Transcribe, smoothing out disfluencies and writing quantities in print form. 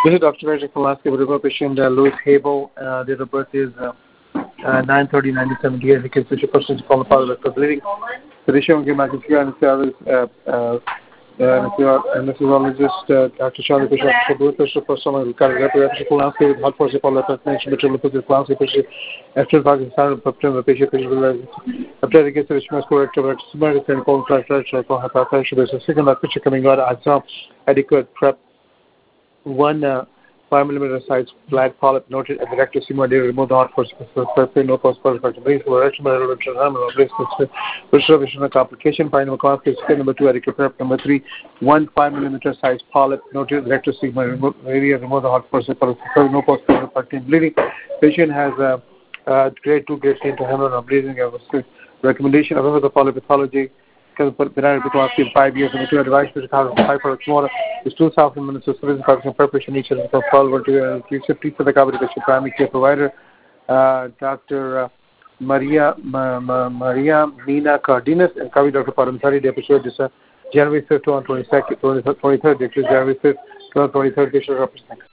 This is Dr. Vajay Kolaski with a patient Louis Hable. Date of birth is 9/30/1978. The constitution person is called father of bleeding. The issue of anesthesiologist Dr. Charlie Bishop, blood pressure for someone who carries reproductive Kolaski with hot force for lipid material lipid Kolaski patient after Pakistan the patient after the case of Ishmael correct about similar to colon fracture or hypertension. There's a second picture coming out. I saw adequate prep. One 5 millimeter size flat polyp noted at the rectus sigmoid area. Remove the hot force no postpartum factories for restoration complication. Final complication. Number 2 adequate prep. Number 3 1 5 millimeter size polyp noted at the rectus sigmoid area. Remove the hot force no postpartum factory bleeding. Patient has grade 2 grade 3 to hemorrhage bleeding. Recommendation of the polypathology. Benign after 5 years and the advice to recover 5 products more is 2,000 minutes of service preparation each of the follower to 350 for the coverage primary care provider. Dr. Maria Mina Cardenas and Kavi Dr. Paramsari, the episode is January 5th, 2023, January 5th, 2023,